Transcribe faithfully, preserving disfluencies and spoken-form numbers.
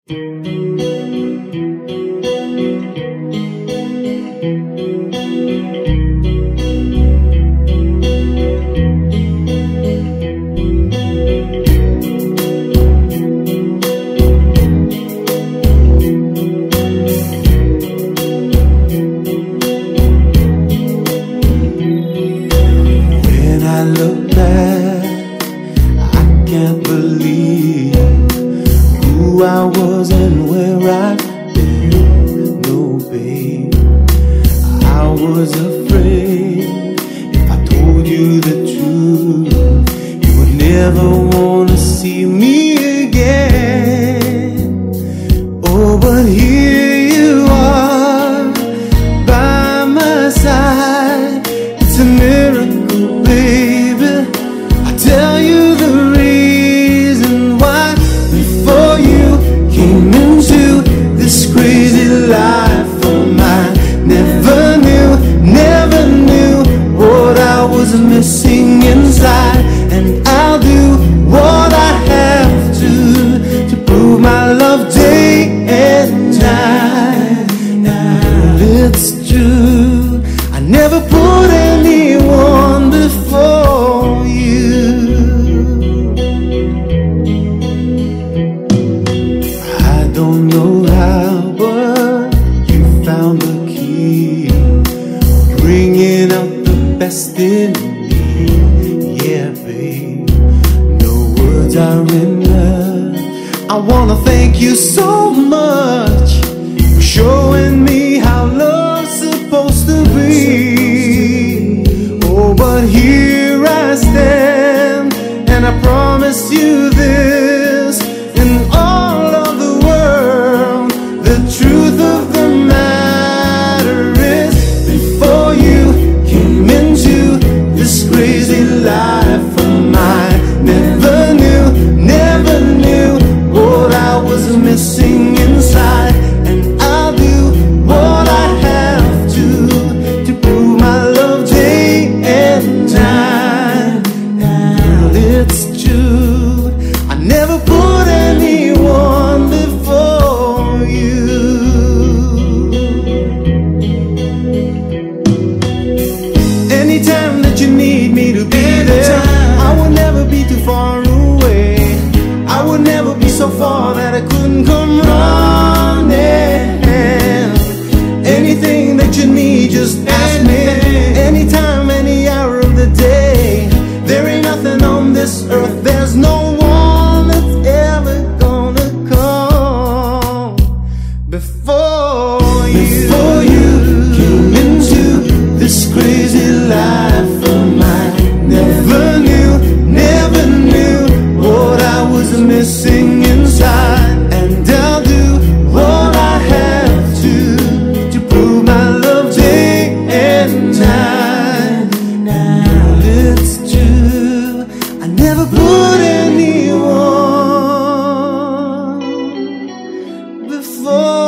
When I look back, I can't believe who I was and where I've been. No, babe, I was afraid if I told you the truth, you would never want to see me again. Oh, but here you are by my side. It's a miracle, baby. I tell you the reason why. Before you came into this crazy life of mine, never knew, never knew what I was missing inside. And I'll do what I have to to prove my love day and night. And it's true, I never put anyone before you. I don't know how, but you found the key, bringing out the best in me. Yeah, babe, no words are enough. I wanna thank you so much for showing me how love's supposed to be. Oh, but here I stand, and I promise you this, in all of the world, the truth of the matter is, before you came into this crazy life of mine, never knew, never knew what I was missing inside. And I'll do what I have to to prove my love day and night. And it's true, I never put anyone before you. Anytime that you need me to be there, I will never be too far away. I would never be so far that I couldn't come running. Anything that you need, just ask me. Anytime, any hour of the day. There ain't nothing on this earth, there's no one that's ever gonna come before you. Before you came into this crazy life of mine, never knew, never knew what I was missing inside. And I'll do what I have to to prove my love day and night. Now it's true, I never put anyone before